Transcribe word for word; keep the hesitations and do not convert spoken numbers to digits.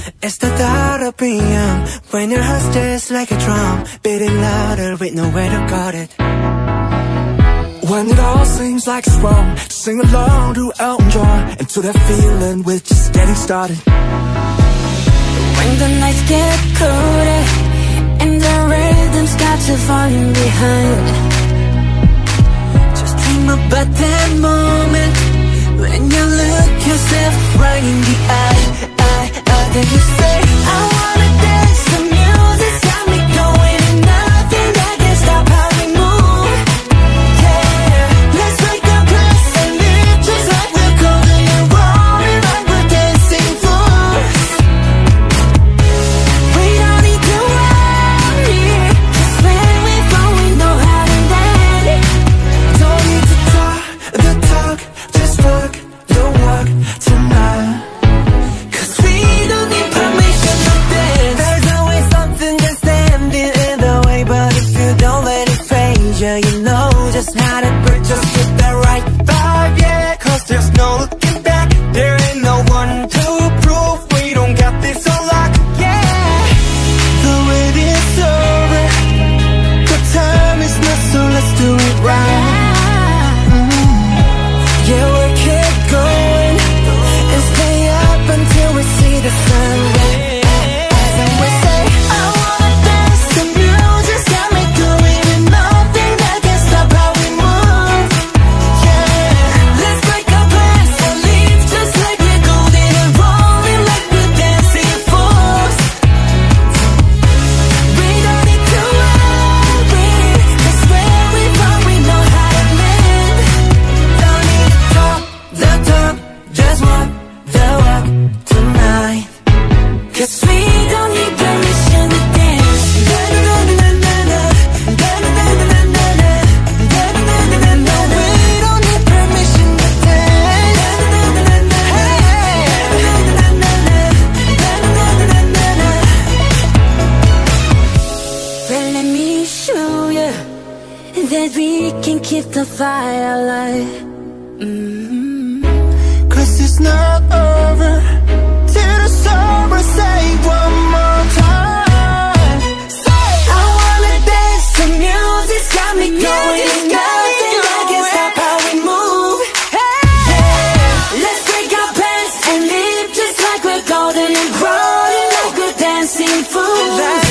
It's the thought of being when your heart's just like a drum, beating louder with nowhere to guard it. When it all seems like it's wrong, sing along to Elton John, and to that feeling we're just getting started. When the nights get colder and the rhythm's got you falling behind, just dream about that moment when you look yourself right in the eye, eye, eye. Then you say, I wanna dance, the music's got me going, and nothing that can stop how we move. Yeah, let's make a place and live just like we're golden and rolling like we're dancing fools. We don't need to worry, just when we fall we know how to land. Don't need to talk the talk, just walk the walk tonight. Cause we don't need permission to dance. There's always something just standing in the way, but if you don't let it phase you, you know just how to break. Just get that right vibe, yeah. Cause there's no looking back. There ain't no one to prove we don't got this on lock, yeah. The wait is over, the time is not, so let's do it right. Yeah, we keep going and stay up until we see the sun rise. And we say, I wanna dance, the music's got me going, and nothing that can stop how we move. Yeah, let's break our plans and leave just like we're golden and rolling like we're dancing fools. We don't need to worry, cause where we from we know how to land. Don't need to talk the talk, just walk the walk tonight. Cause we don't need permission to dance. Da-da-da-da-da-da, da-da-da-da-da-da, da-da-da-da-da-da. We don't need permission to dance. Da-da-da-da-da-da, da-da-da-da-da-da. Well, let me show you that we can keep the fire alive. Mm-hmm. Cause it's not over till the summer. Say one more time. Say, I wanna dance, the music's got me going, and nothing that can stop how we move. Yeah, let's break our pants and live just like we're golden and rolling like we're dancing fools.